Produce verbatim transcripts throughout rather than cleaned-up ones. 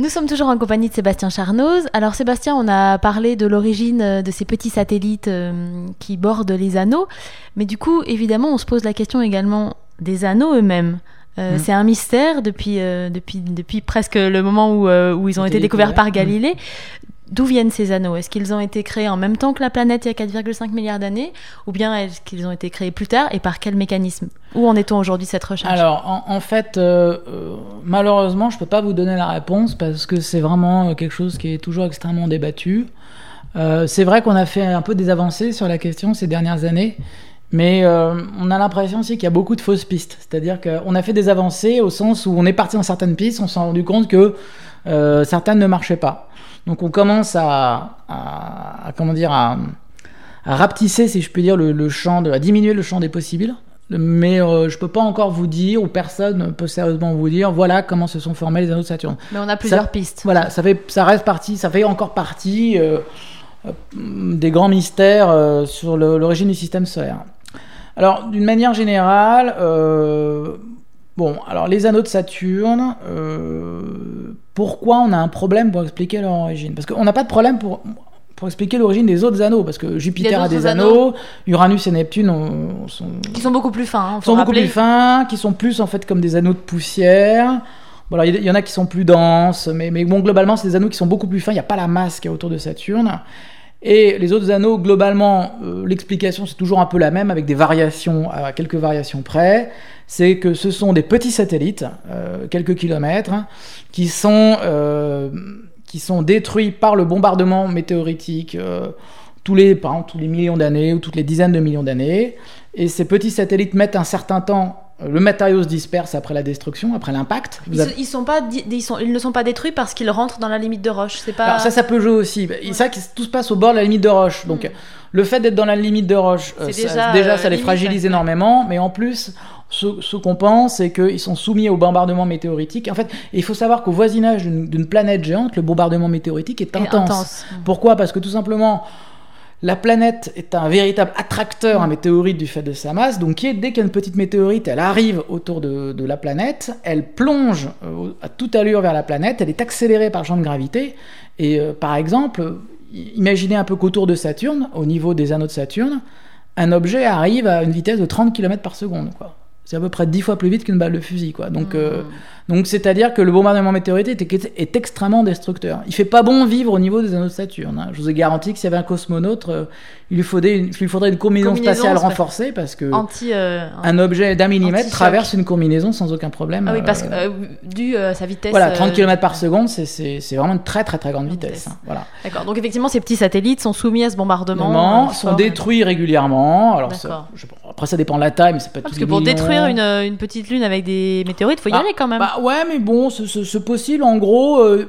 Nous sommes toujours en compagnie de Sébastien Charnoz. Alors Sébastien, on a parlé de l'origine de ces petits satellites euh, qui bordent les anneaux, mais du coup, évidemment, on se pose la question également des anneaux eux-mêmes. Euh, mmh. C'est un mystère depuis, euh, depuis, depuis presque le moment où, euh, où ils ont été découverts par Galilée. Mmh. D'où viennent ces anneaux ? Est-ce qu'ils ont été créés en même temps que la planète il y a quatre virgule cinq milliards d'années ? Ou bien est-ce qu'ils ont été créés plus tard et par quel mécanisme ? Où en est-on aujourd'hui de cette recherche ? Alors, en, en fait, euh, euh, malheureusement, je ne peux pas vous donner la réponse parce que c'est vraiment quelque chose qui est toujours extrêmement débattu. Euh, c'est vrai qu'on a fait un peu des avancées sur la question ces dernières années, mais euh, on a l'impression aussi qu'il y a beaucoup de fausses pistes. C'est-à-dire qu'on a fait des avancées au sens où on est parti dans certaines pistes, on s'est rendu compte que euh, certaines ne marchaient pas. Donc on commence à, à, à comment dire à, à rapetisser, si je puis dire, le, le champ de, à diminuer le champ des possibles. Mais euh, je peux pas encore vous dire, ou personne ne peut sérieusement vous dire, voilà comment se sont formés les anneaux de Saturne. Mais on a plusieurs ça, pistes. Voilà, ça fait, ça reste partie, ça fait encore partie euh, euh, des grands mystères euh, sur le, l'origine du système solaire. Alors d'une manière générale. Euh, Bon, alors les anneaux de Saturne, euh, pourquoi on a un problème pour expliquer leur origine ? Parce qu'on n'a pas de problème pour, pour expliquer l'origine des autres anneaux, parce que Jupiter a, a des anneaux, anneaux, Uranus et Neptune ont, sont... Qui sont beaucoup plus fins, hein, sont rappeler. beaucoup plus fins, qui sont plus en fait comme des anneaux de poussière. Bon, alors il y en a qui sont plus denses, mais, mais bon, globalement, c'est des anneaux qui sont beaucoup plus fins, il n'y a pas la masse qu'il y a autour de Saturne. Et les autres anneaux, globalement, euh, l'explication c'est toujours un peu la même, avec des variations, à quelques variations près. C'est que ce sont des petits satellites, euh, quelques kilomètres, hein, qui sont euh, qui sont détruits par le bombardement météoritique euh, tous les par exemple, tous les millions d'années ou toutes les dizaines de millions d'années. Et ces petits satellites mettent un certain temps. Le matériau se disperse après la destruction, après l'impact. Ils, avez... ils, sont pas, ils, sont, ils ne sont pas détruits parce qu'ils rentrent dans la limite de roche. C'est pas... Alors ça, ça peut jouer aussi. Ouais. C'est vrai que tout se passe au bord de la limite de roche. Donc, mmh. le fait d'être dans la limite de roche, euh, déjà, ça, déjà, ça euh, les limite, fragilise ouais. énormément. Mais en plus, ce, ce qu'on pense, c'est qu'ils sont soumis au bombardement météoritique. En fait, il faut savoir qu'au voisinage d'une, d'une planète géante, le bombardement météoritique est intense. intense. Mmh. Pourquoi ? Parce que tout simplement... La planète est un véritable attracteur à météorites du fait de sa masse, donc dès qu'il y a une petite météorite, elle arrive autour de, de la planète, elle plonge euh, à toute allure vers la planète, elle est accélérée par le champ de gravité, et euh, par exemple, imaginez un peu qu'autour de Saturne, au niveau des anneaux de Saturne, un objet arrive à une vitesse de trente kilomètres par seconde, quoi. C'est à peu près dix fois plus vite qu'une balle de fusil, quoi. Donc, mmh. euh, donc c'est-à-dire que le bombardement météoritique est, est extrêmement destructeur. Il fait pas bon vivre au niveau des anneaux de Saturne. Hein. Je vous ai garanti que s'il y avait un cosmonaute, euh, il, lui faudrait une, il lui faudrait une combinaison, combinaison spatiale renforcée parce que anti, euh, un objet d'un millimètre traverse une combinaison sans aucun problème. Ah oui, parce que euh, dû à sa vitesse. Voilà, trente kilomètres par seconde, c'est, c'est, c'est vraiment une très très très grande vitesse. vitesse. Hein. Voilà. D'accord. Donc effectivement, ces petits satellites sont soumis à ce bombardement. Sont fort, détruits régulièrement. Alors ça, je, après, ça dépend de la taille, mais c'est pas. Ah, parce que pour millions. détruire une, une petite lune avec des météorites, il faut y ah, aller quand même. Bah ouais, mais bon, ce, ce, ce possible, en gros, euh,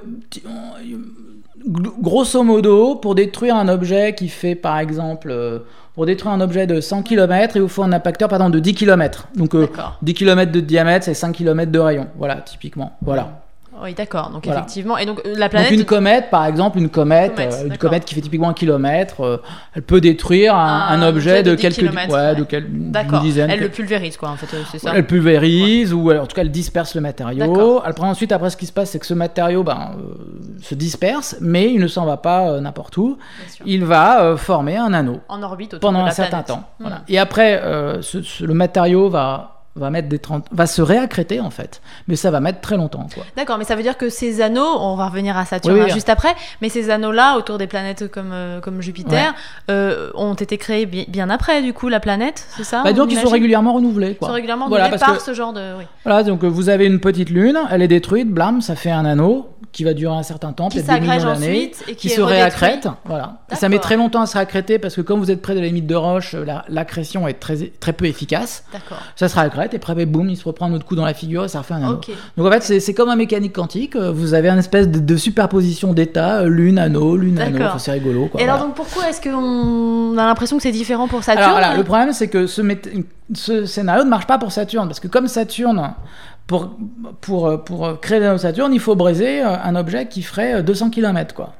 grosso modo, pour détruire un objet qui fait, par exemple, euh, pour détruire un objet de cent kilomètres, il vous faut un impacteur, pardon, de dix kilomètres. Donc, euh, dix kilomètres de diamètre, c'est cinq kilomètres de rayon. Voilà, typiquement. Voilà. Oui, d'accord. Donc, voilà. effectivement. Et donc, la planète. Donc, une comète, par exemple, une comète, comète euh, une comète qui fait typiquement un kilomètre, euh, elle peut détruire un, un, un objet, objet de, de quelques. Ouais, ouais. de quel, d'accord. Une dizaine. Elle que... le pulvérise, quoi, en fait, c'est ça. Elle pulvérise, ouais. ou en tout cas, elle disperse le matériau. Après, ensuite, après, ce qui se passe, c'est que ce matériau ben, euh, se disperse, mais il ne s'en va pas euh, n'importe où. Il va euh, former un anneau. En orbite autour pendant de la un certain planète. temps. Mmh. Voilà. Et après, euh, ce, ce, le matériau va. va mettre des trente va se réaccréter en fait, mais ça va mettre très longtemps, quoi. D'accord, mais ça veut dire que ces anneaux, on va revenir à Saturne oui, oui, hein, juste après, mais ces anneaux-là autour des planètes comme euh, comme Jupiter ouais. euh, ont été créés bien, bien après du coup la planète, c'est ça? Bah, donc ils sont régulièrement renouvelés, quoi. Ils sont régulièrement voilà, renouvelés par que, ce genre de. Oui. Voilà, donc vous avez une petite lune, elle est détruite, blam, ça fait un anneau qui va durer un certain temps, qui peut-être des millions d'années, et qui, qui se réaccrète, voilà. Et ça met très longtemps à se réaccréter parce que comme vous êtes près de la limite de roche, la, l'accrétion est très très peu efficace. D'accord. Ça se réaccrète et après boum, il se reprend un autre coup dans la figure et ça refait un anneau. Okay. Donc en fait, c'est, c'est comme en mécanique quantique, vous avez une espèce de, de superposition d'états, lune, anneau, lune, D'accord. anneau, enfin, c'est rigolo, quoi. Et voilà. alors donc pourquoi est-ce qu'on a l'impression que c'est différent pour Saturne? Alors voilà, le problème c'est que ce, ce scénario ne marche pas pour Saturne parce que comme Saturne, pour, pour, pour créer l'anneau de Saturne, il faut briser un objet qui ferait deux cents kilomètres, quoi.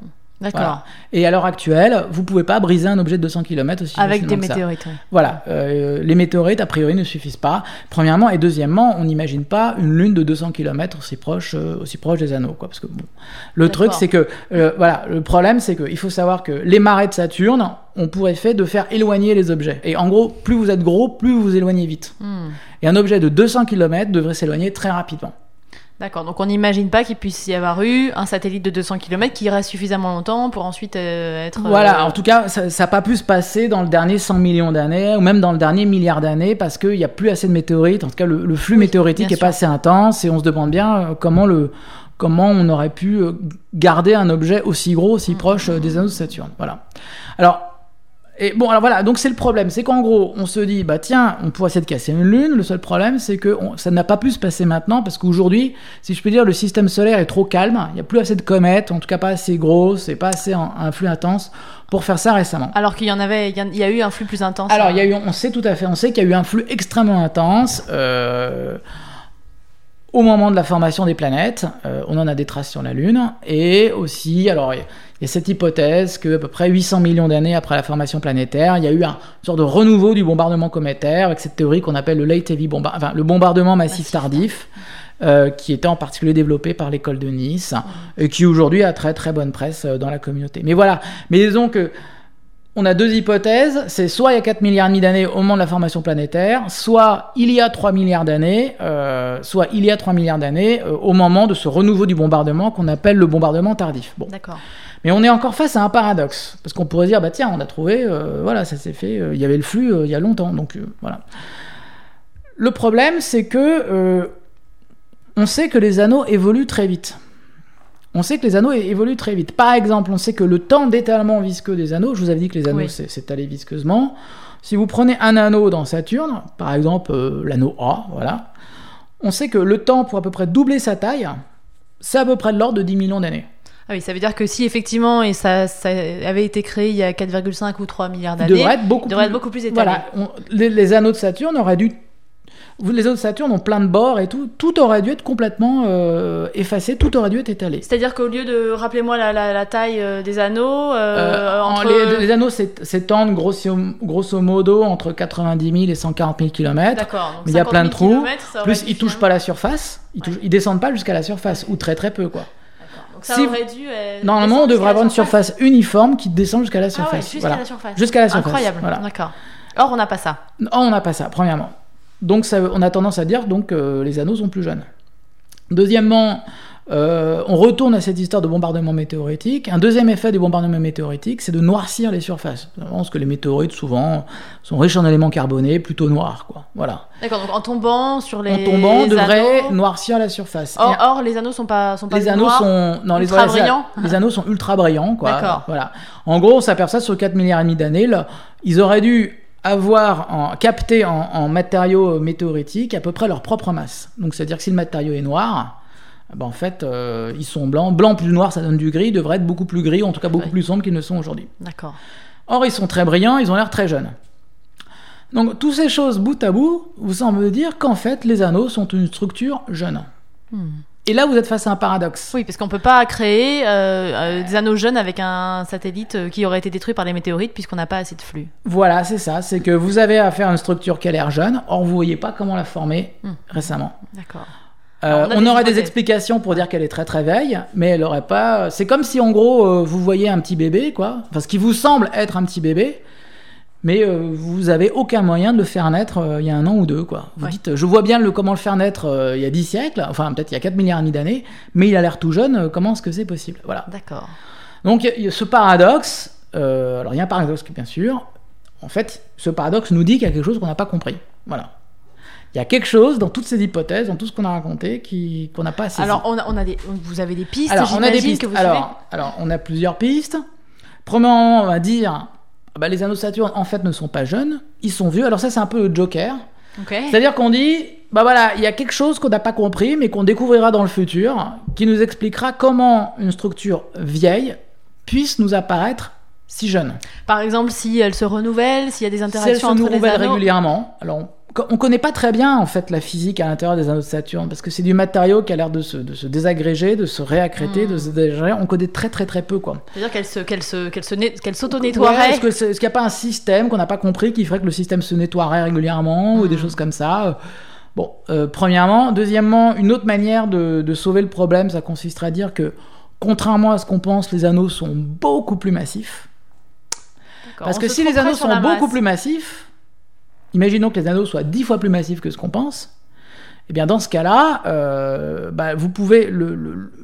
D'accord. Voilà. Et à l'heure actuelle, vous pouvez pas briser un objet de deux cents kilomètres aussi avec des que météorites. Ça. Voilà, euh, les météorites a priori ne suffisent pas. Premièrement et deuxièmement, on n'imagine pas une lune de deux cents kilomètres aussi proche, euh, aussi proche des anneaux, quoi. Parce que bon, le D'accord. truc c'est que euh, voilà, le problème c'est que il faut savoir que les marées de Saturne ont pour effet de faire éloigner les objets. Et en gros, plus vous êtes gros, plus vous vous éloignez vite. Hmm. Et un objet de deux cents kilomètres devrait s'éloigner très rapidement. D'accord, donc on n'imagine pas qu'il puisse y avoir eu un satellite de deux cents kilomètres qui reste suffisamment longtemps pour ensuite euh, être... Voilà, euh... en tout cas, ça n'a pas pu se passer dans le dernier cent millions d'années, ou même dans le dernier milliard d'années, parce qu'il n'y a plus assez de météorites. En tout cas, le, le flux oui, météoritique n'est pas assez intense, et on se demande bien euh, comment, le, comment on aurait pu garder un objet aussi gros, aussi mmh. proche euh, des anneaux de Saturne. Voilà. Alors... Et bon, alors voilà, donc c'est le problème, c'est qu'en gros, on se dit, bah tiens, on pourrait essayer de casser une lune. Le seul problème, c'est que on, ça n'a pas pu se passer maintenant, parce qu'aujourd'hui, si je peux dire, le système solaire est trop calme. Il n'y a plus assez de comètes, en tout cas pas assez grosses, et pas assez en, un flux intense pour faire ça récemment. Alors qu'il y en avait, il y, a, il y a eu un flux plus intense. Alors il y a eu, on sait tout à fait, on sait qu'il y a eu un flux extrêmement intense. Euh, Au moment de la formation des planètes, euh, on en a des traces sur la Lune, et aussi, alors il y a cette hypothèse qu'à peu près huit cents millions d'années après la formation planétaire, il y a eu un, une sorte de renouveau du bombardement cométaire, avec cette théorie qu'on appelle le late heavy bombardment, enfin le bombardement massif, massif tardif, euh, qui était en particulier développé par l'école de Nice, mmh. et qui aujourd'hui a très très bonne presse dans la communauté. Mais voilà, mais disons que on a deux hypothèses, c'est soit il y a quatre milliards et demi d'années au moment de la formation planétaire, soit il y a trois milliards d'années, euh, soit il y a trois milliards d'années euh, au moment de ce renouveau du bombardement qu'on appelle le bombardement tardif. Bon. D'accord. Mais on est encore face à un paradoxe, parce qu'on pourrait dire, bah tiens, on a trouvé, euh, voilà, ça s'est fait, euh, il y avait le flux euh, il y a longtemps, donc euh, voilà. Le problème, c'est que euh, on sait que les anneaux évoluent très vite. On sait que les anneaux évoluent très vite. Par exemple, on sait que le temps d'étalement visqueux des anneaux, je vous avais dit que les anneaux oui. s'étalaient visqueusement. Si vous prenez un anneau dans Saturne, par exemple euh, l'anneau A, voilà, on sait que le temps pour à peu près doubler sa taille, c'est à peu près de l'ordre de dix millions d'années. Ah oui, ça veut dire que si effectivement et ça, ça avait été créé il y a quatre virgule cinq ou trois milliards d'années, il devrait être beaucoup, devrait plus, être beaucoup plus étalé. Voilà, on, les, les anneaux de Saturne auraient dû... Les anneaux de Saturne ont plein de bords et tout, tout aurait dû être complètement euh, effacé, tout aurait dû être étalé. C'est-à-dire qu'au lieu de, rappelez-moi la, la, la taille euh, des anneaux, euh, euh, entre... les, les anneaux s'étendent grosso, grosso modo entre quatre-vingt-dix mille et cent quarante mille kilomètres. D'accord. Donc mais il y a plein de trous. Plus ils touchent pas la surface, ils, ouais. touchent, ils descendent pas jusqu'à la surface, ou très très peu quoi. Donc ça si aurait dû. Euh, Normalement, on devrait avoir une surface uniforme qui descend jusqu'à la surface. Ah ouais, jusqu'à voilà. la surface. Jusqu'à la surface. Incroyable. Voilà. D'accord. Or, on n'a pas ça. Or, on n'a pas ça. Premièrement. Donc, ça, on a tendance à dire donc euh, les anneaux sont plus jeunes. Deuxièmement, euh, on retourne à cette histoire de bombardement météoritique. Un deuxième effet du bombardement météoritique, c'est de noircir les surfaces. Parce que les météorites, souvent, sont riches en éléments carbonés, plutôt noirs, quoi. Voilà. D'accord, donc en tombant sur les En tombant, on devrait anneaux... noircir la surface. Or, or, les anneaux sont pas, sont pas les anneaux noirs, sont non, ultra les, brillants. Les anneaux sont ultra brillants, quoi. D'accord. Voilà. En gros, on s'aperçoit sur quatre milliards et demi d'années, là, ils auraient dû avoir en, capté en, en matériaux météoritiques à peu près leur propre masse. Donc, c'est-à-dire que si le matériau est noir, ben en fait, euh, ils sont blancs. Blanc plus noir, ça donne du gris. Ils devraient être beaucoup plus gris, en tout cas beaucoup oui. plus sombres qu'ils ne sont aujourd'hui. D'accord. Or, ils sont très brillants, ils ont l'air très jeunes. Donc, toutes ces choses bout à bout vous semblent dire qu'en fait, les anneaux sont une structure jeune. Hmm. Et là, vous êtes face à un paradoxe. Oui, parce qu'on ne peut pas créer euh, euh, des anneaux jeunes avec un satellite euh, qui aurait été détruit par des météorites puisqu'on n'a pas assez de flux. Voilà, c'est ça. C'est que vous avez à faire une structure qui a l'air jeune, or vous ne voyez pas comment la former mmh. récemment. D'accord. Euh, on, on des aurait des explications pour dire qu'elle est très très vieille, mais elle n'aurait pas... C'est comme si en gros, euh, vous voyez un petit bébé, quoi. Enfin, ce qui vous semble être un petit bébé, mais euh, vous avez aucun moyen de le faire naître euh, il y a un an ou deux, quoi. Vous ouais. dites, je vois bien le, comment le faire naître euh, il y a dix siècles, enfin peut-être il y a quatre milliards et demi d'années, mais il a l'air tout jeune, euh, comment est-ce que c'est possible? Voilà. D'accord. Donc il y a ce paradoxe, euh, alors il y a un paradoxe bien sûr, en fait, ce paradoxe nous dit qu'il y a quelque chose qu'on n'a pas compris. Voilà. Il y a quelque chose dans toutes ces hypothèses, dans tout ce qu'on a raconté, qui, qu'on n'a pas saisi. Alors on a, on a des, vous avez des pistes, alors, on a des pistes. Que vous alors, alors on a plusieurs pistes. Premièrement, on va dire... Bah, les anneaux de Saturne, en fait, ne sont pas jeunes, ils sont vieux. Alors ça, c'est un peu le Joker. Okay. C'est-à-dire qu'on dit, bah voilà, il y a quelque chose qu'on n'a pas compris, mais qu'on découvrira dans le futur, qui nous expliquera comment une structure vieille puisse nous apparaître si jeune. Par exemple, si elle se renouvelle, s'il y a des interactions si elle se entre les renouvelle anneaux... régulièrement. Alors, on connaît pas très bien en fait la physique à l'intérieur des anneaux de Saturne parce que c'est du matériau qui a l'air de se, de se désagréger, de se réaccréter, mmh. de se désagréger. On connaît très très très peu quoi. C'est-à-dire qu'elle se, qu'elle se, qu'elle se, qu'elle s'auto-nettoierait. Ouais, est-ce, que est-ce qu'il n'y a pas un système qu'on n'a pas compris qui ferait que le système se nettoierait régulièrement mmh. ou des choses comme ça. Bon, euh, premièrement, deuxièmement, une autre manière de, de sauver le problème, ça consisterait à dire que contrairement à ce qu'on pense, les anneaux sont beaucoup plus massifs. D'accord. Parce on que si les anneaux sont beaucoup plus massifs. Imaginons que les anneaux soient dix fois plus massifs que ce qu'on pense. Eh bien, dans ce cas-là, euh, bah, vous pouvez le, le, le,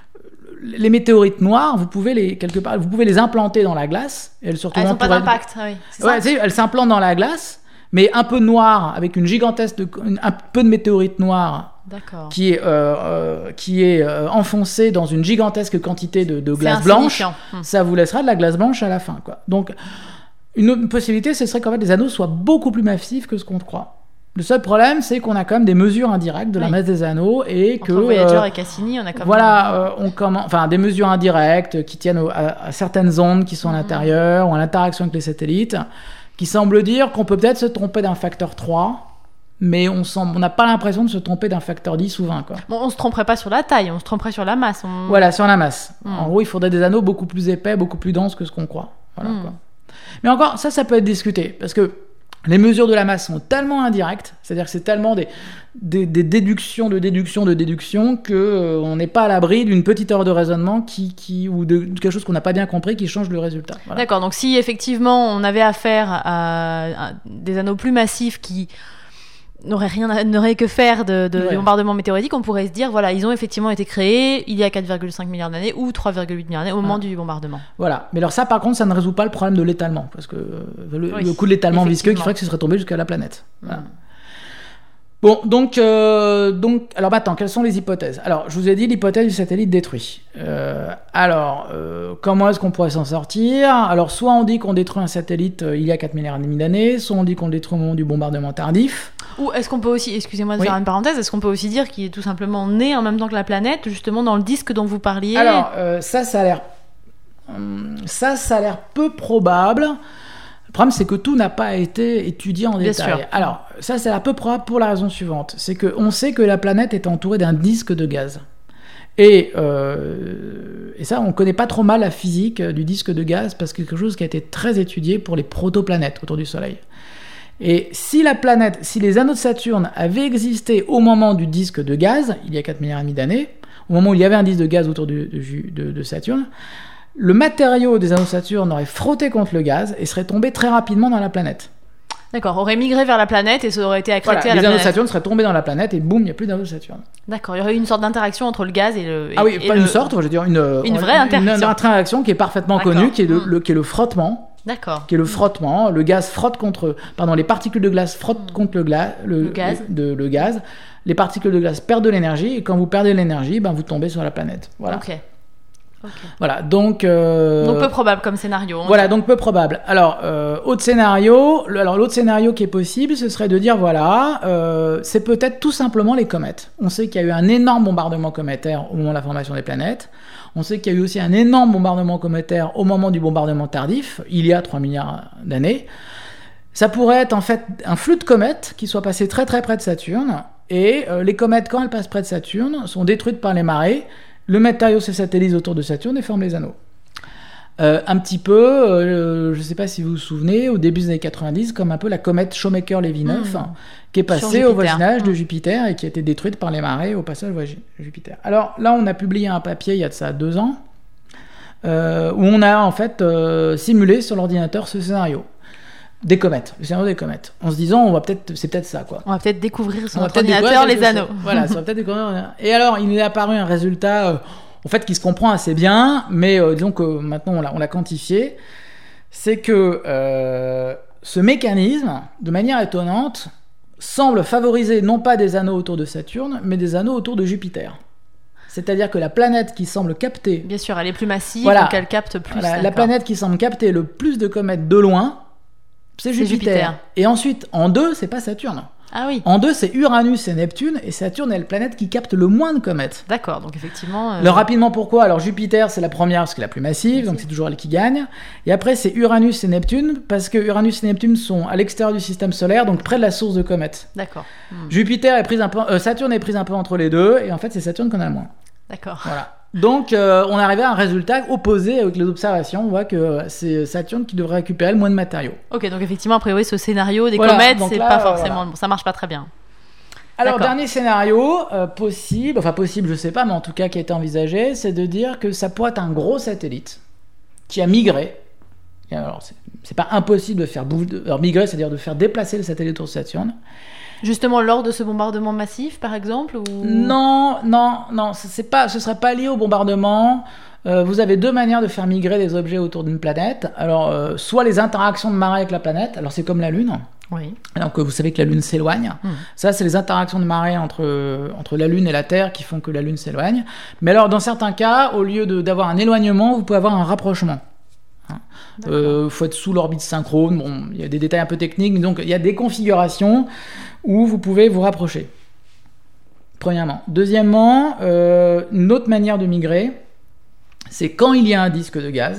les météorites noires, vous pouvez les quelque part, vous pouvez les implanter dans la glace. Et elles se retrouvent elles n'ont pas d'impact. Oui, c'est ouais, ça. Elles s'implantent dans la glace, mais un peu noir avec une gigantesque, de, un peu de météorites noires. D'accord. Qui est, euh, euh, qui est euh, enfoncée dans une gigantesque quantité de, de glace blanche. Hum. Ça vous laissera de la glace blanche à la fin, quoi. Donc une autre possibilité, ce serait qu'en fait les anneaux soient beaucoup plus massifs que ce qu'on croit. Le seul problème, c'est qu'on a quand même des mesures indirectes de la oui. masse des anneaux et entre que Voyager euh, et Cassini, on a quand même voilà, euh, on commence, enfin des mesures indirectes qui tiennent au, à, à certaines ondes qui sont à l'intérieur mmh. ou à l'interaction avec les satellites, qui semblent dire qu'on peut peut-être se tromper d'un facteur trois, mais on semble, on n'a pas l'impression de se tromper d'un facteur dix ou vingt, quoi. Bon, on se tromperait pas sur la taille, on se tromperait sur la masse. On... Voilà, sur la masse. Mmh. En gros, il faudrait des anneaux beaucoup plus épais, beaucoup plus denses que ce qu'on croit. Voilà, mmh. quoi. Mais encore, ça, ça peut être discuté, parce que les mesures de la masse sont tellement indirectes, c'est-à-dire que c'est tellement des, des, des déductions de déductions de déductions qu'on euh, n'est pas à l'abri d'une petite heure de raisonnement qui, qui, ou de, de quelque chose qu'on n'a pas bien compris qui change le résultat. Voilà. D'accord, donc si effectivement on avait affaire à, à des anneaux plus massifs qui n'auraient rien, n'auraient que faire de, de ouais. bombardements météoritiques, on pourrait se dire, voilà, ils ont effectivement été créés il y a quatre virgule cinq milliards d'années ou trois virgule huit milliards d'années au moment ah. du bombardement. Voilà, mais alors ça par contre, ça ne résout pas le problème de l'étalement, parce que le, oui, le coup de l'étalement visqueux qui ferait que ce serait tombé jusqu'à la planète. Voilà. Mmh. Bon, donc, euh, donc, alors maintenant, quelles sont les hypothèses ? Alors, je vous ai dit l'hypothèse du satellite détruit. Euh, alors, euh, comment est-ce qu'on pourrait s'en sortir ? Alors, soit on dit qu'on détruit un satellite euh, il y a quatre milliards et demi d'années, soit on dit qu'on le détruit au moment du bombardement tardif. Ou est-ce qu'on peut aussi, excusez-moi de oui. faire une parenthèse, est-ce qu'on peut aussi dire qu'il est tout simplement né en même temps que la planète, justement dans le disque dont vous parliez ? Alors, euh, ça, ça a l'air, ça, ça a l'air peu probable. Le problème, c'est que tout n'a pas été étudié en Bien détail. Sûr. Alors, ça, c'est un peu probable pour la raison suivante. C'est qu'on sait que la planète est entourée d'un disque de gaz. Et, euh, et ça, on ne connaît pas trop mal la physique du disque de gaz parce que c'est quelque chose qui a été très étudié pour les protoplanètes autour du Soleil. Et si la planète, si les anneaux de Saturne avaient existé au moment du disque de gaz, il y a quatre milliards et demi d'années, au moment où il y avait un disque de gaz autour de, de, de, de Saturne, le matériau des anneaux de Saturne aurait frotté contre le gaz et serait tombé très rapidement dans la planète. D'accord, aurait migré vers la planète et ça aurait été accrété voilà, à la planète. Les anneaux de Saturne seraient tombés dans la planète et boum, il n'y a plus d'anneaux de Saturne. D'accord, il y aurait eu une sorte d'interaction entre le gaz et le... Et, ah oui, et pas le... une sorte, je veux dire une... Une vraie interaction. Une, une interaction qui est parfaitement D'accord. connue, qui est, le, mmh. le, qui est le frottement. D'accord. Qui est le frottement. Le gaz frotte contre... Pardon, les particules de glace frottent mmh. contre le, gla... le, le, gaz. Le, de, le gaz. Les particules de glace perdent de l'énergie et quand vous perdez de l'énergie, ben, vous tombez sur la planète. Voilà. Ok. Okay. Voilà, donc... Euh... Donc peu probable comme scénario. Voilà, donc peu probable. Alors, euh, autre scénario, le, alors l'autre scénario qui est possible, ce serait de dire, voilà, euh, c'est peut-être tout simplement les comètes. On sait qu'il y a eu un énorme bombardement cométaire au moment de la formation des planètes. On sait qu'il y a eu aussi un énorme bombardement cométaire au moment du bombardement tardif, il y a trois milliards d'années. Ça pourrait être en fait un flux de comètes qui soit passé très très près de Saturne, et euh, les comètes, quand elles passent près de Saturne, sont détruites par les marées. Le matériau se satellise autour de Saturne et forme les anneaux. Euh, un petit peu, euh, je ne sais pas si vous vous souvenez, au début des années quatre-vingt-dix, comme un peu la comète Shoemaker-Levy neuf, mmh. qui est passée au voisinage mmh. de Jupiter et qui a été détruite par les marées au passage de Jupiter. Alors là, on a publié un papier il y a de ça deux ans, euh, où on a en fait euh, simulé sur l'ordinateur ce scénario. Des comètes, le scénario des comètes. En se disant, on va peut-être, c'est peut-être ça, quoi. On va peut-être découvrir sur notre ordinateur les anneaux. Voilà, ça va peut-être découvrir. Et alors, il nous est apparu un résultat, euh, en fait, qui se comprend assez bien, mais euh, disons que maintenant on l'a, on l'a quantifié. C'est que euh, ce mécanisme, de manière étonnante, semble favoriser non pas des anneaux autour de Saturne, mais des anneaux autour de Jupiter. C'est-à-dire que la planète qui semble capter... Bien sûr, elle est plus massive, voilà, donc elle capte plus. Voilà, la planète qui semble capter le plus de comètes de loin, c'est Jupiter. c'est Jupiter. Et ensuite, en deux, c'est pas Saturne. Ah oui. En deux, c'est Uranus et Neptune, et Saturne est la planète qui capte le moins de comètes. D'accord, donc effectivement... Euh... Alors rapidement, pourquoi ? Alors Jupiter, c'est la première parce qu'elle est la plus massive, Merci. Donc c'est toujours elle qui gagne. Et après, c'est Uranus et Neptune, parce que Uranus et Neptune sont à l'extérieur du système solaire, donc près de la source de comètes. D'accord. Hmm. Jupiter est prise un peu... Euh, Saturne est prise un peu entre les deux, et en fait, c'est Saturne qu'on a le moins. D'accord. Voilà. Donc, euh, on arrivait à un résultat opposé avec les observations. On voit que c'est Saturne qui devrait récupérer le moins de matériaux. Ok, donc effectivement, a priori, ce scénario des voilà, comètes, c'est là, pas forcément... Voilà. Bon, ça marche pas très bien. Alors, D'accord. dernier scénario euh, possible, enfin possible, je sais pas, mais en tout cas qui a été envisagé, c'est de dire que ça pourrait être un gros satellite qui a migré. Et alors, c'est, c'est pas impossible de faire bouger, de, alors, migrer, c'est-à-dire de faire déplacer le satellite autour de Saturne. Justement lors de ce bombardement massif, par exemple ou... Non, non, non, c'est pas, ce serait pas lié au bombardement. Euh, vous avez deux manières de faire migrer des objets autour d'une planète. Alors, euh, soit les interactions de marée avec la planète, alors c'est comme la Lune. Oui. Donc vous savez que la Lune s'éloigne. Mmh. Ça, c'est les interactions de marée entre, entre la Lune et la Terre qui font que la Lune s'éloigne. Mais alors, dans certains cas, au lieu de, d'avoir un éloignement, vous pouvez avoir un rapprochement. Il euh, faut être sous l'orbite synchrone. Bon, il y a des détails un peu techniques, mais donc il y a des configurations où vous pouvez vous rapprocher. Premièrement. Deuxièmement, euh, une autre manière de migrer, c'est quand il y a un disque de gaz.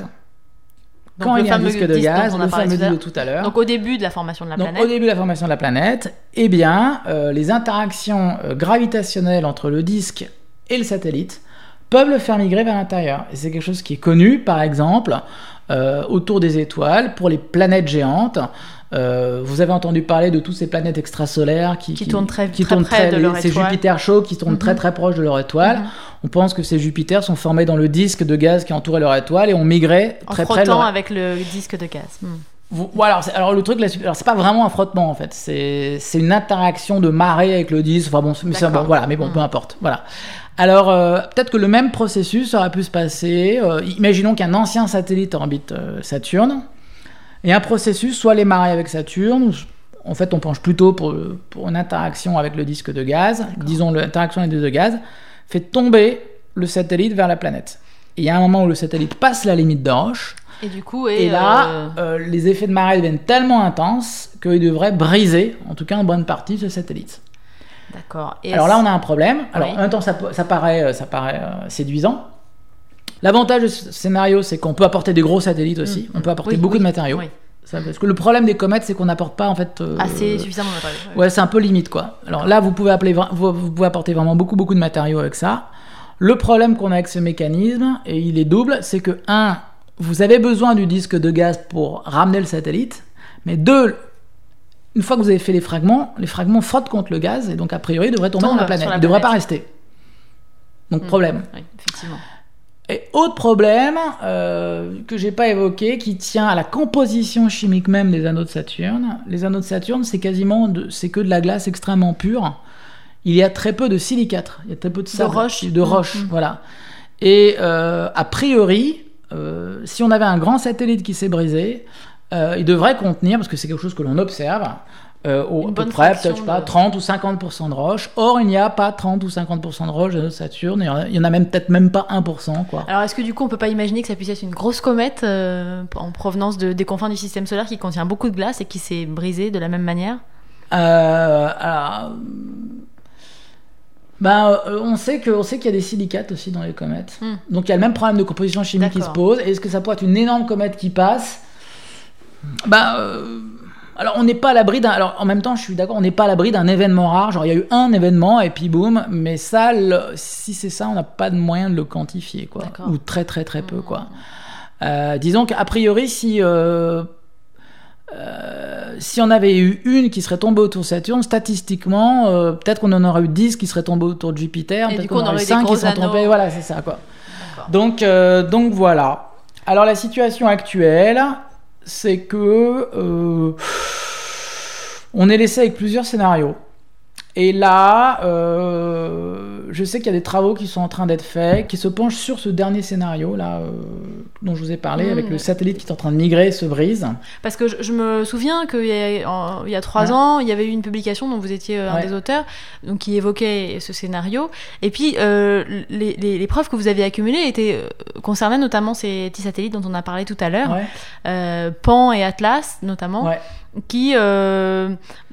Donc quand il y a un disque de disque gaz, le fameux disque de tout tout à l'heure. Donc au début de la formation de la Donc, planète. Au début de la formation de la planète, eh bien, euh, les interactions euh, gravitationnelles entre le disque et le satellite peuvent le faire migrer vers l'intérieur. Et c'est quelque chose qui est connu, par exemple, euh, autour des étoiles, pour les planètes géantes. Euh, vous avez entendu parler de toutes ces planètes extrasolaires qui, qui, qui tournent très, qui très tournent près très, de leur ces étoile. Jupiter chauds qui tournent mm-hmm. très très proches de leur étoile. Mm-hmm. On pense que ces Jupiters sont formés dans le disque de gaz qui entourait leur étoile et ont migré en très près de leur... frottant avec le disque de gaz. Mm. Voilà, alors, alors le truc, là, alors c'est pas vraiment un frottement en fait, c'est, c'est une interaction de marée avec le disque. Enfin bon, mais c'est bon, voilà, mais bon, mm. peu importe. Voilà. Alors euh, peut-être que le même processus aurait pu se passer. Euh, imaginons qu'un ancien satellite orbite euh, Saturne. Et un processus, soit les marées avec Saturne, en fait on penche plutôt pour, pour une interaction avec le disque de gaz, D'accord. disons l'interaction avec le disque de gaz, fait tomber le satellite vers la planète. Et il y a un moment où le satellite passe la limite de Roche, et, du coup, et, et là, euh... Euh, les effets de marée deviennent tellement intenses qu'ils devraient briser, en tout cas en bonne partie, ce satellite. D'accord. Et Alors là on a un problème, alors oui. en même temps ça, ça paraît, ça paraît euh, séduisant. L'avantage de ce scénario, c'est qu'on peut apporter des gros satellites aussi. Mmh. On peut apporter oui, beaucoup oui, de matériaux. Oui. Ça, parce que le problème des comètes, c'est qu'on n'apporte pas en fait. Euh, Assez suffisamment de matériaux. Ouais. ouais, c'est un peu limite quoi. Alors là, vous pouvez, appeler, vous, vous pouvez apporter vraiment beaucoup, beaucoup de matériaux avec ça. Le problème qu'on a avec ce mécanisme, et il est double, c'est que un, vous avez besoin du disque de gaz pour ramener le satellite, mais deux, une fois que vous avez fait les fragments, les fragments frottent contre le gaz et donc a priori ils devraient tomber Tombe dans la planète. la Ils ne devraient planète. pas rester. Donc mmh. problème. Oui, effectivement. Et autre problème euh, que j'ai pas évoqué, qui tient à la composition chimique même des anneaux de Saturne. Les anneaux de Saturne, c'est quasiment de, c'est que de la glace extrêmement pure. Il y a très peu de silicate, il y a très peu de sable, de roche, de roche, mmh. voilà. Et euh, a priori, euh, si on avait un grand satellite qui s'est brisé, euh, il devrait contenir, parce que c'est quelque chose que l'on observe, Euh, au, à peu près, peut-être, je sais pas, de... trente ou cinquante pour cent de roche. Or, il n'y a pas trente ou cinquante pour cent de roche dans notre Saturne. Il y en a, il y en a même peut-être même pas un pour cent, quoi. Alors, est-ce que du coup, on peut pas imaginer que ça puisse être une grosse comète euh, en provenance de, des confins du système solaire qui contient beaucoup de glace et qui s'est brisée de la même manière euh, alors... Ben, euh, on sait que, on sait qu'il y a des silicates aussi dans les comètes. Mm. Donc, il y a le même problème de composition chimique D'accord. qui se pose. Et est-ce que ça pourrait être une énorme comète qui passe Ben... Euh... Alors, on n'est pas à l'abri d'un... Alors, en même temps, je suis d'accord, on n'est pas à l'abri d'un événement rare. Genre, il y a eu un événement et puis boum. Mais ça, le... si c'est ça, on n'a pas de moyen de le quantifier, quoi. D'accord. Ou très, très, très peu, mmh. quoi. Euh, disons qu'a priori, si... Euh... Euh... si on avait eu une qui serait tombée autour de Saturne, statistiquement, euh, peut-être qu'on en aurait eu dix qui seraient tombés autour de Jupiter. Et peut-être du coup, qu'on on aurait aurait eu cinq qui seraient tombés. Voilà, c'est ça, quoi. Donc, euh, donc, voilà. Alors, la situation actuelle... c'est que euh, on est laissé avec plusieurs scénarios. Et là, euh, je sais qu'il y a des travaux qui sont en train d'être faits, qui se penchent sur ce dernier scénario là, euh, dont je vous ai parlé, mmh. avec le satellite qui est en train de migrer et se brise. Parce que je, je me souviens qu'il y a, en, il y a trois ouais. ans, il y avait eu une publication dont vous étiez un ouais. des auteurs, donc qui évoquait ce scénario. Et puis, euh, les, les, les preuves que vous aviez accumulées étaient, euh, concernaient notamment ces petits satellites dont on a parlé tout à l'heure, ouais. euh, Pan et Atlas notamment, ouais. qui... Euh,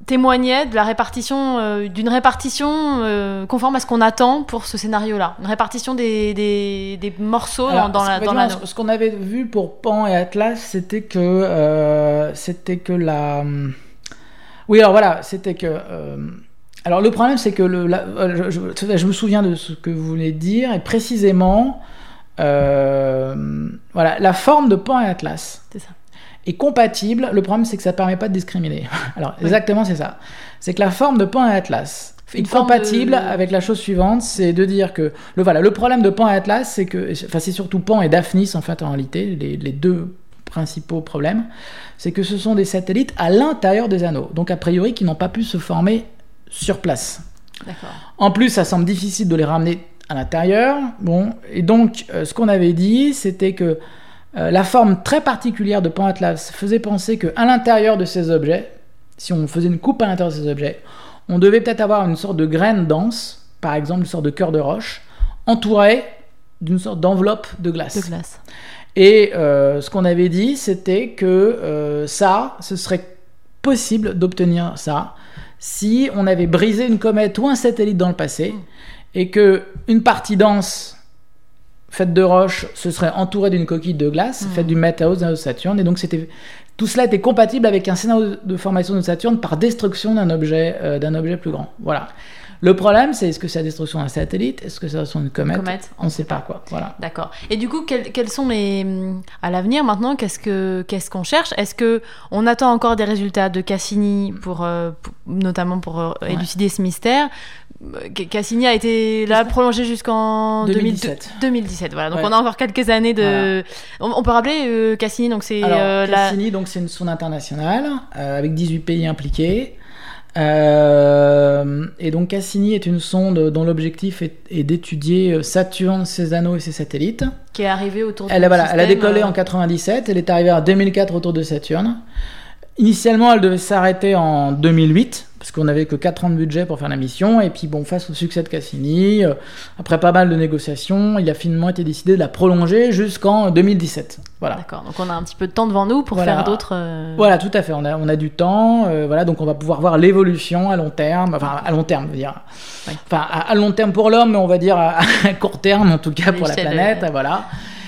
témoignait de la répartition, euh, d'une répartition euh, conforme à ce qu'on attend pour ce scénario-là. Une répartition des, des, des morceaux Alors, dans, dans, la, dans l'anneau. Ce qu'on avait vu pour Pan et Atlas, c'était que, euh, c'était que la... Oui, alors voilà, c'était que... Euh... Alors le problème, c'est que... Le, la... je, je, je me souviens de ce que vous voulez dire, et précisément, euh... voilà, la forme de Pan et Atlas... C'est ça. Est compatible. Le problème, c'est que ça ne permet pas de discriminer. Alors, oui. Exactement, c'est ça. C'est que la forme de Pan et Atlas est compatible de... avec la chose suivante, c'est de dire que... Le, voilà, le problème de Pan et Atlas, c'est que... Enfin, c'est surtout Pan et Daphnis, en fait, en réalité, les, les deux principaux problèmes, c'est que ce sont des satellites à l'intérieur des anneaux. Donc, a priori, qui n'ont pas pu se former sur place. D'accord. En plus, ça semble difficile de les ramener à l'intérieur. Bon, et donc, euh, ce qu'on avait dit, c'était que Euh, la forme très particulière de Pan Atlas faisait penser qu'à l'intérieur de ces objets, si on faisait une coupe à l'intérieur de ces objets, on devait peut-être avoir une sorte de graine dense, par exemple une sorte de cœur de roche, entourée d'une sorte d'enveloppe de glace. De glace. Et euh, ce qu'on avait dit, c'était que euh, ça, ce serait possible d'obtenir ça si on avait brisé une comète ou un satellite dans le passé, mmh. et qu'une partie dense faite de roche, ce serait entouré d'une coquille de glace, mmh. faite du Matterhorn de Saturne, et donc c'était, tout cela était compatible avec un scénario de formation de Saturne par destruction d'un objet, euh, d'un objet plus grand. Voilà. Le problème, c'est est-ce que c'est la destruction d'un satellite, est-ce que c'est la destruction d'une comète, comète on ne sait pas quoi. Voilà. D'accord. Et du coup, quels, quels sont les à l'avenir maintenant, qu'est-ce que qu'est-ce qu'on cherche? Est-ce que on attend encore des résultats de Cassini pour, euh, pour notamment pour euh, ouais. élucider ce mystère? Cassini a été là prolongé jusqu'en deux mille dix-sept. deux mille dix-sept, voilà. Donc ouais. on a encore quelques années de. Voilà. On, on peut rappeler euh, Cassini, donc c'est. Alors, euh, Cassini, la... donc c'est une sonde internationale euh, avec dix-huit pays impliqués. Euh, et donc Cassini est une sonde dont l'objectif est, est d'étudier Saturne, ses anneaux et ses satellites. Qui est arrivée autour de elle, voilà, système, elle a décollé euh... en quatre-vingt-dix-sept, elle est arrivée en deux mille quatre autour de Saturne. Initialement, elle devait s'arrêter en deux mille huit, parce qu'on n'avait que quatre ans de budget pour faire la mission, et puis bon, face au succès de Cassini, euh, après pas mal de négociations, il a finalement été décidé de la prolonger jusqu'en deux mille dix-sept. Voilà. D'accord, donc on a un petit peu de temps devant nous pour voilà. faire d'autres... Euh... Voilà, tout à fait, on a, on a du temps, euh, voilà, donc on va pouvoir voir l'évolution à long terme, enfin à long terme, je veux dire, oui. enfin à, à long terme pour l'homme, mais on va dire à, à court terme en tout cas pour la planète, de... voilà.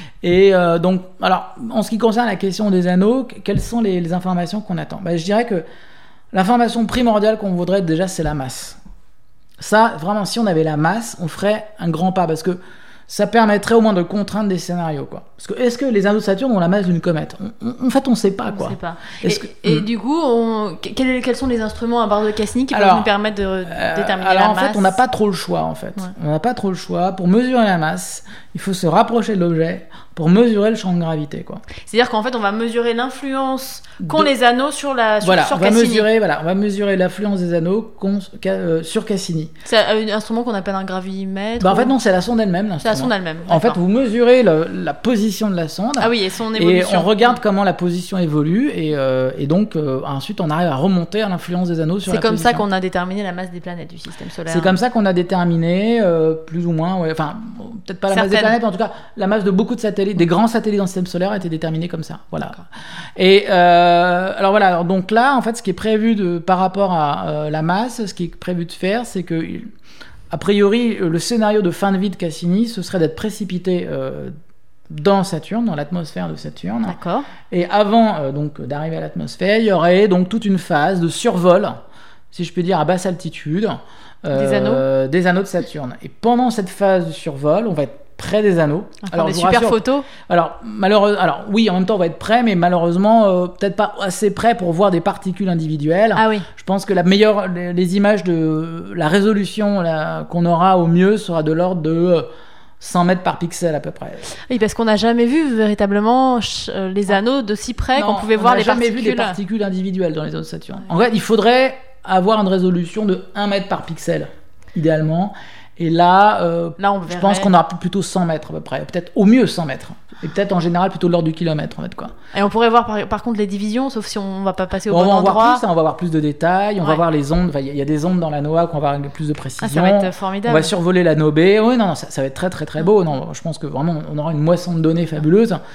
Et euh, donc, alors, en ce qui concerne la question des anneaux, quelles sont les, les informations qu'on attend? Ben, je dirais que l'information primordiale qu'on voudrait déjà, c'est la masse. Ça, vraiment, si on avait la masse, on ferait un grand pas, parce que ça permettrait au moins de contraindre des scénarios, quoi. Parce que est-ce que les anneaux de Saturne ont la masse d'une comète? on, on, En fait, on ne sait pas, quoi. On sait pas. Est-ce et que, et hmm. du coup, on, quels, quels sont les instruments à bord de Cassini qui alors, peuvent nous permettre de, de euh, déterminer alors la en masse? fait, on n'a pas trop le choix, en fait. Ouais. On n'a pas trop le choix. Pour mesurer la masse, il faut se rapprocher de l'objet pour mesurer le champ de gravité, quoi. C'est-à-dire qu'en fait, on va mesurer l'influence qu'ont de... les anneaux sur la sur, voilà, sur on va Cassini. Mesurer, voilà, on va mesurer l'influence des anneaux euh, sur Cassini. C'est un instrument qu'on appelle un gravimètre. Bah, ou... En fait, non, c'est la sonde elle-même. C'est la sonde elle-même. En fait, vous mesurez le, la position de la sonde. Ah oui, et son évolution. Et on regarde comment la position évolue, et, euh, et donc euh, ensuite on arrive à remonter à l'influence des anneaux sur la position. C'est comme ça qu'on a déterminé la masse des planètes du système solaire. C'est comme ça qu'on a déterminé, euh, plus ou moins, ouais, enfin, peut-être pas la Certaines. masse des planètes, mais en tout cas, la masse de beaucoup de satellites, des grands satellites dans le système solaire a été déterminée comme ça. Voilà. D'accord. Et euh, alors voilà, alors, donc là, en fait, ce qui est prévu de, par rapport à euh, la masse, ce qui est prévu de faire, c'est que, a priori, le scénario de fin de vie de Cassini, ce serait d'être précipité euh, dans Saturne, dans l'atmosphère de Saturne. D'accord. Et avant euh, donc d'arriver à l'atmosphère, il y aurait donc toute une phase de survol, si je peux dire, à basse altitude, euh, des anneaux, des anneaux de Saturne. Et pendant cette phase de survol, on va être près des anneaux. Alors, des super rassure, photos. Alors malheureusement, alors oui, en même temps, on va être près, mais malheureusement, euh, peut-être pas assez près pour voir des particules individuelles. Ah oui. Je pense que la meilleure, les, les images de la résolution là, qu'on aura au mieux sera de l'ordre de euh, cent mètres par pixel à peu près. Oui, parce qu'on n'a jamais vu véritablement euh, les anneaux de si près non, qu'on pouvait voir les particules. On n'a jamais vu des particules individuelles dans les anneaux de Saturne. En fait, il faudrait avoir une résolution de un mètre par pixel, idéalement. Et là, euh, là on je pense qu'on aura plutôt cent mètres à peu près. Peut-être au mieux cent mètres. Et peut-être en général plutôt l'ordre du kilomètre, en fait, quoi. Et on pourrait voir par, par contre les divisions, sauf si on ne va pas passer au bon, bon on va endroit. Voir plus, on va voir plus de détails, on ouais. va voir les ondes. Il y, y a des ondes dans la NOAA qu'on va avoir plus de précision. Ah, ça va être formidable. On va survoler la Nobé. Oui, non, non ça, ça va être très très très beau. Non, je pense que vraiment on aura une moisson de données fabuleuse.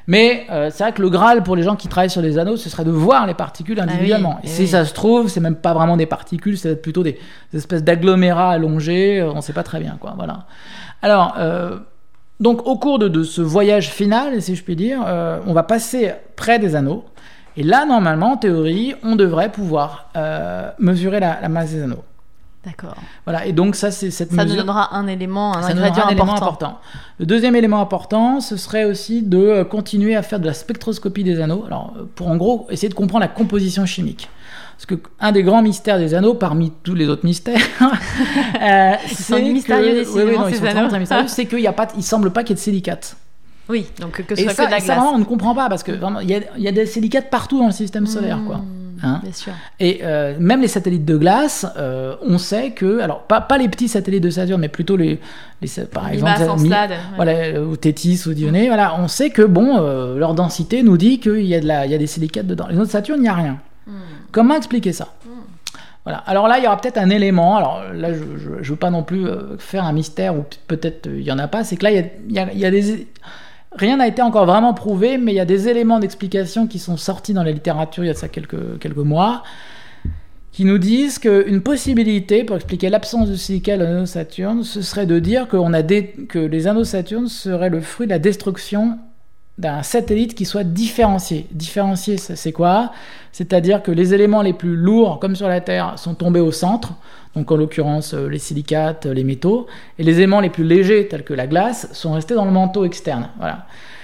Mais euh, c'est vrai que le Graal pour les gens qui travaillent sur les anneaux, ce serait de voir les particules individuellement. Ah oui, et si oui. ça se trouve, c'est même pas vraiment des particules, c'est plutôt des, des espèces d'agglomérats allongés, on sait pas très bien, quoi. Voilà. Alors, euh, donc au cours de, de ce voyage final, si je puis dire, euh, on va passer près des anneaux. Et là, normalement, en théorie, on devrait pouvoir euh, mesurer la, la masse des anneaux. D'accord. Voilà, et donc ça, c'est cette ça mesure... nous donnera un élément, un ça ingrédient un important. Élément important. Le deuxième élément important, ce serait aussi de continuer à faire de la spectroscopie des anneaux. Alors, pour en gros, essayer de comprendre la composition chimique. Parce que un des grands mystères des anneaux, parmi tous les autres mystères, euh, c'est que... mystérieux décidément, oui, oui, non, ces ils sont anneaux. Très mystérieux, c'est qu'il y a pas, il semble pas qu'il y ait de silicate. Oui, donc que ce et soit ça, que de la ça, glace. vraiment, on ne comprend pas, parce que vraiment, il y a, il y a des silicates partout dans le système solaire, mmh, quoi. Hein bien sûr. Et euh, même les satellites de glace, euh, on sait que, alors pas, pas les petits satellites de Saturne, mais plutôt les, les par exemple, Encelade, voilà, ouais. ou Thétis ou Dionée, mmh. voilà, on sait que bon, euh, leur densité nous dit qu'il y a de la, il y a des silicates dedans. Les autres Saturne, il n'y a rien. Mmh. Comment expliquer ça? mmh. Voilà. Alors là, il y aura peut-être un élément. Alors là, je ne veux pas non plus euh, faire un mystère ou peut-être il euh, y en a pas. C'est que là, il y a, il y a, il y a des rien n'a été encore vraiment prouvé, mais il y a des éléments d'explication qui sont sortis dans la littérature il y a de ça quelques, quelques mois, qui nous disent qu'une possibilité pour expliquer l'absence de silicate dans l'anneau Saturne, ce serait de dire qu'on a des, que les anneaux Saturne seraient le fruit de la destruction d'un satellite qui soit différencié. Différencié, c'est quoi? C'est-à-dire que les éléments les plus lourds, comme sur la Terre, sont tombés au centre, donc en l'occurrence euh, les silicates, les métaux, et les éléments les plus légers, tels que la glace, sont restés dans le manteau externe. Voilà.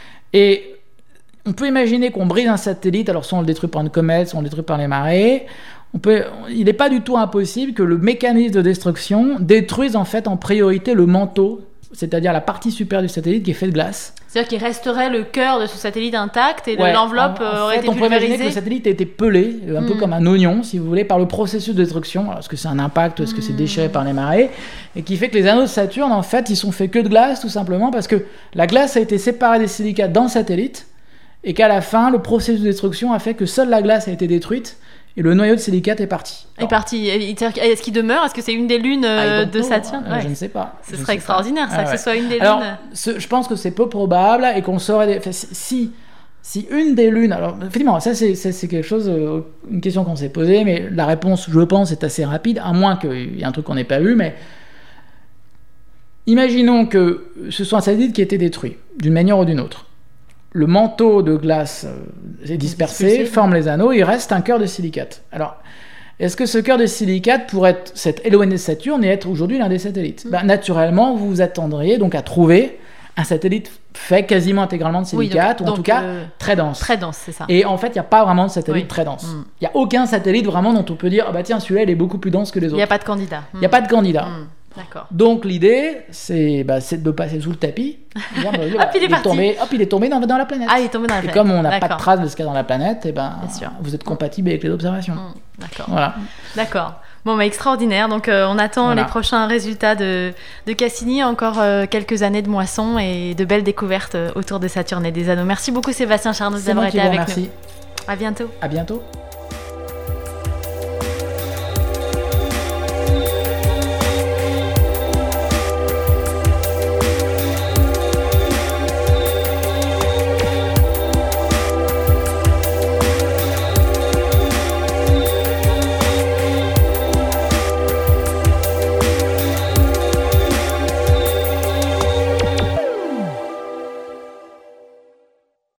Et on peut imaginer qu'on brise un satellite, alors soit on le détruit par une comète, soit on le détruit par les marées. On peut, il n'est pas du tout impossible que le mécanisme de destruction détruise en fait en priorité le manteau, c'est-à-dire la partie supérieure du satellite qui est faite de glace. C'est-à-dire qu'il resterait le cœur de ce satellite intact et ouais, l'enveloppe en, en aurait fait, été on pulvérisée. peut imaginer que le satellite a été pelé, un mmh. peu comme un oignon, si vous voulez, par le processus de destruction. Alors, est-ce que c'est un impact, est-ce que c'est déchiré par les marées, et qui fait que les anneaux de Saturne, en fait, ils sont faits que de glace, tout simplement, parce que la glace a été séparée des silicates dans le satellite, et qu'à la fin, le processus de destruction a fait que seule la glace a été détruite, et le noyau de silicate est parti. Est parti. Est-ce qu'il demeure? Est-ce que c'est une des lunes euh, de Saturne? euh, ouais. Je ne sais pas. Ce serait extraordinaire, pas. ça, ah, que ouais. ce soit une des alors, lunes. Ce, je pense que c'est peu probable et qu'on saurait. Des... Enfin, si, si une des lunes. Alors, effectivement, ça, c'est, ça, c'est quelque chose, euh, une question qu'on s'est posée, mais la réponse, je pense, est assez rapide, à moins qu'il y ait un truc qu'on n'ait pas vu, mais. Imaginons que ce soit un satellite qui a été détruit, d'une manière ou d'une autre. Le manteau de glace est dispersé, dispersé, forme les anneaux, il reste un cœur de silicate. Alors, est-ce que ce cœur de silicate pourrait s'être éloigné de Saturne et être aujourd'hui l'un des satellites? mmh. ben, Naturellement, vous vous attendriez donc à trouver un satellite fait quasiment intégralement de silicate, oui, donc, ou en donc, tout cas euh, très dense. Très dense, c'est ça. Et en fait, il n'y a pas vraiment de satellite oui. très dense. Il mmh. n'y a aucun satellite vraiment dont on peut dire, ah bah tiens, celui-là, il est beaucoup plus dense que les autres. Il n'y a pas de candidat. Il n'y mmh. a pas de candidat. Mmh. D'accord. Donc l'idée, c'est, bah, c'est de passer sous le tapis. Dire, bah, hop, il est, il est tombé, hop, il est tombé dans, dans la planète. Ah, il est tombé dans la planète. Et comme on n'a pas de trace de ce qu'il y a dans la planète, et ben, sûr. vous êtes compatible avec les observations. Mmh, d'accord. Voilà. D'accord. Bon, bah, extraordinaire. Donc, euh, on attend voilà. les prochains résultats de, de Cassini. Encore euh, quelques années de moisson et de belles découvertes autour de Saturne et des anneaux. Merci beaucoup, Sébastien Charnoz, d'avoir été avec merci. nous. À bientôt. À bientôt.